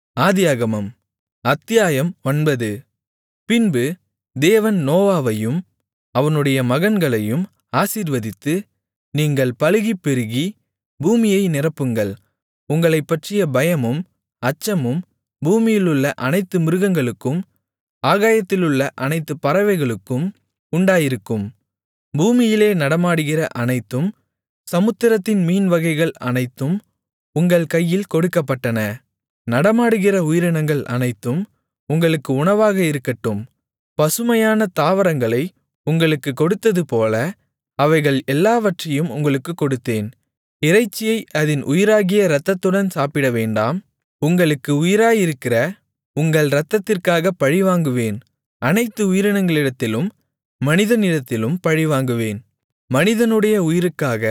ஆதியாகமம் அத்தியாயம் 9. பின்பு தேவன் நோவாவையும் அவனுடைய மகன்களையும் ஆசீர்வதித்து, நீங்கள் பலுகிப் பெருகி, பூமியை நிரப்புங்கள். உங்களைப்பற்றிய பயமும் அச்சமும் பூமியிலுள்ள அனைத்து மிருகங்களுக்கும் ஆகாயத்திலுள்ள அனைத்து பறவைகளுக்கும் உண்டாயிருக்கும். பூமியிலே நடமாடுகிற அனைத்தும், சமுத்திரத்தின் மீன்வகைகள் அனைத்தும் உங்கள் கையில் கொடுக்கப்பட்டன. நடமாடுகிற உயிரினங்கள் அனைத்தும் உங்களுக்கு உணவாக இருக்கட்டும். பசுமையான தாவரங்களை உங்களுக்குக் கொடுத்ததுபோல அவைகள் எல்லாவற்றையும் உங்களுக்குக் கொடுத்தேன். இறைச்சியை அதின் உயிராகிய இரத்தத்துடன் சாப்பிடவேண்டாம். உங்களுக்கு உயிராயிருக்கிற உங்கள் இரத்தத்திற்காகப் பழிவாங்குவேன். அனைத்து உயிரினங்களிடத்திலும் மனிதனிடத்திலும் பழிவாங்குவேன். மனிதனுடைய உயிருக்காக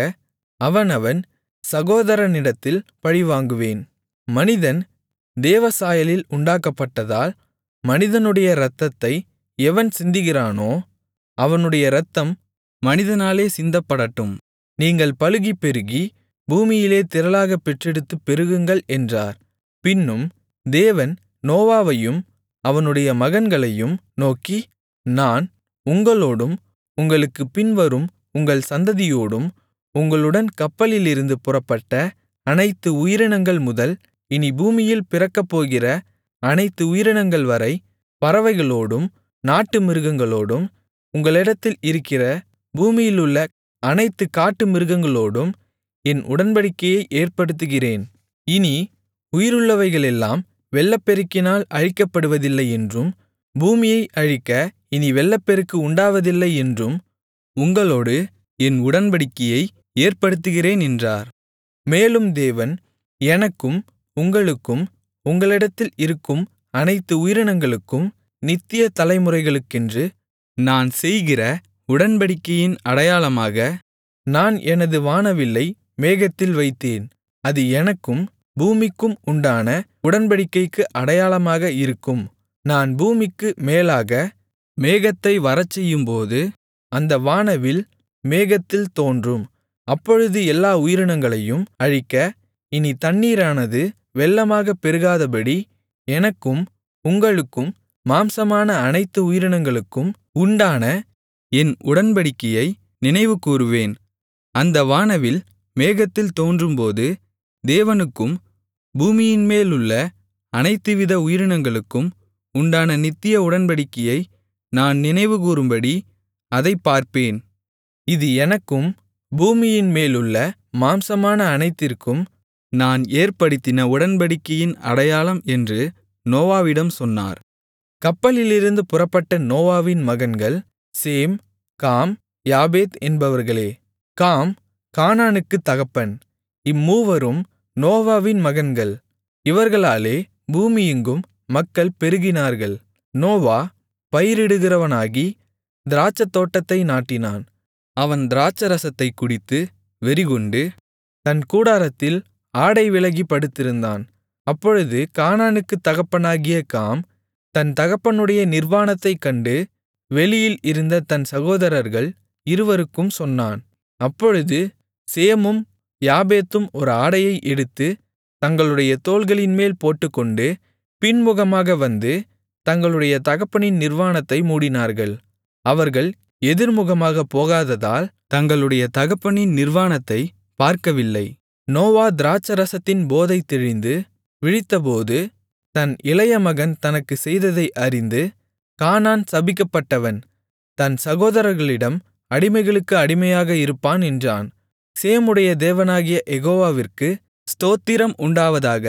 அவனவன் சகோதரனிடத்தில் பழிவாங்குவேன். மனிதன் தேவசாயலில் உண்டாக்கப்பட்டதால் மனிதனுடைய இரத்தத்தை எவன் சிந்துகிறானோ அவனுடைய இரத்தம் மனிதனாலே சிந்தப்படட்டும். நீங்கள் பலுகிப் பெருகி, பூமியிலே திரளாகப் பெற்றெடுத்துப் பெருகுங்கள் என்றார். பின்னும் தேவன் நோவாவையும் அவனுடைய மகன்களையும் நோக்கி, நான் உங்களோடும் உங்களுக்குப் பின்வரும் உங்கள் சந்ததியோடும் உங்களுடன் கப்பலிலிருந்து புறப்பட்ட அனைத்து உயிரினங்கள் முதல் இனி பூமியில் பிறக்கப்போகிற அனைத்து உயிரினங்கள் வரை, பறவைகளோடும் நாட்டு மிருகங்களோடும் உங்களிடத்தில் இருக்கிற பூமியிலுள்ள அனைத்து காட்டு மிருகங்களோடும் என் உடன்படிக்கையை ஏற்படுத்துகிறேன். இனி உயிருள்ளவைகளெல்லாம் வெள்ளப்பெருக்கினால் அழிக்கப்படுவதில்லை என்றும், பூமியை அழிக்க இனி வெள்ளப்பெருக்கு உண்டாவதில்லை என்றும் உங்களோடு என் உடன்படிக்கையை ஏற்படுத்துகிறேன் என்றார். மேலும் தேவன் எனக்கும் உங்களுக்கும் உங்களிடத்தில் இருக்கும் அனைத்து உயிரினங்களுக்கும் நித்திய தலைமுறைகளுக்கென்று நான் செய்கிற உடன்படிக்கையின் அடையாளமாக நான் எனது வானவில்லை மேகத்தில் வைத்தேன். அது எனக்கும் பூமிக்கும் உண்டான உடன்படிக்கைக்கு அடையாளமாக இருக்கும். நான் பூமிக்கு மேலாக மேகத்தை வரச்செய்யும்போது அந்த வானவில் மேகத்தில் தோன்றும். அப்பொழுது எல்லா உயிரினங்களையும் அழிக்க இனி தண்ணீரானது வெள்ளமாகப் பெருகாதபடி எனக்கும் உங்களுக்கும் மாம்சமான அனைத்து உயிரினங்களுக்கும் உண்டான என் உடன்படிக்கையை நினைவுகூருவேன். அந்த வானவில் மேகத்தில் தோன்றும்போது தேவனுக்கும் பூமியின்மேலுள்ள அனைத்துவித உயிரினங்களுக்கும் உண்டான நித்திய உடன்படிக்கையை நான் நினைவுகூரும்படி அதைப் பார்ப்பேன். இது எனக்கும் பூமியின்மேலுள்ள மாம்சமான அனைத்திற்கும் நான் ஏற்படுத்தின உடன்படிக்கையின் அடையாளம் என்று நோவாவிடம் சொன்னார். கப்பலிலிருந்து புறப்பட்ட நோவாவின் மகன்கள் சேம், காம், யாப்பேத் என்பவர்களே. காம் கானானுக்குத் தகப்பன். இம்மூவரும் நோவாவின் மகன்கள். இவர்களாலே பூமியெங்கும் மக்கள் பெருகினார்கள். நோவா பயிரிடுகிறவனாகி திராட்சைத்தோட்டத்தை நாட்டினான். அவன் திராட்சைரசத்தைக் குடித்து வெறிகொண்டு தன் கூடாரத்தில் ஆடை விலகி படுத்திருந்தான். அப்பொழுது கானானுக்குத் தகப்பனாகிய காம் தன் தகப்பனுடைய நிர்வாணத்தைக் கண்டு வெளியில் இருந்த தன் சகோதரர்கள் இருவருக்கும் சொன்னான். அப்பொழுது சேமும் யாப்பேத்தும் ஒரு ஆடையை எடுத்து தங்களுடைய தோள்களின்மேல் போட்டுக்கொண்டு பின்முகமாக வந்து தங்களுடைய தகப்பனின் நிர்வாணத்தை மூடினார்கள். அவர்கள் எதிர்முகமாகப் போகாததால் தங்களுடைய தகப்பனின் நிர்வாணத்தை பார்க்கவில்லை. நோவா திராட்சைரசத்தின் போதை தெளிந்து விழித்தபோது தன் இளைய மகன் தனக்குச் செய்ததை அறிந்து, கானான் சபிக்கப்பட்டவன், தன் சகோதரர்களிடம் அடிமைகளுக்கு அடிமையாக இருப்பான் என்றான். சேமுடைய தேவனாகிய யெகோவாவிற்கு ஸ்தோத்திரம் உண்டாவதாக.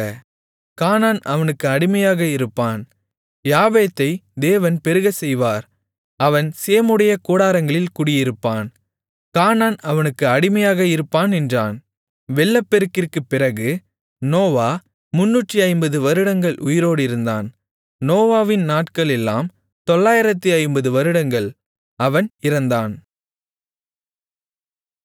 கானான் அவனுக்கு அடிமையாக இருப்பான். யாப்பேத்தை தேவன் பெருகச் செய்வார். அவன் சேமுடைய கூடாரங்களில் குடியிருப்பான். கானான் அவனுக்கு அடிமையாக இருப்பான் என்றான். வெள்ளப்பெருக்கிற்குப் பிறகு நோவா 350 வருடங்கள் உயிரோடிருந்தான். நோவாவின் நாட்களெல்லாம் 950 வருடங்கள். அவன் இறந்தான்.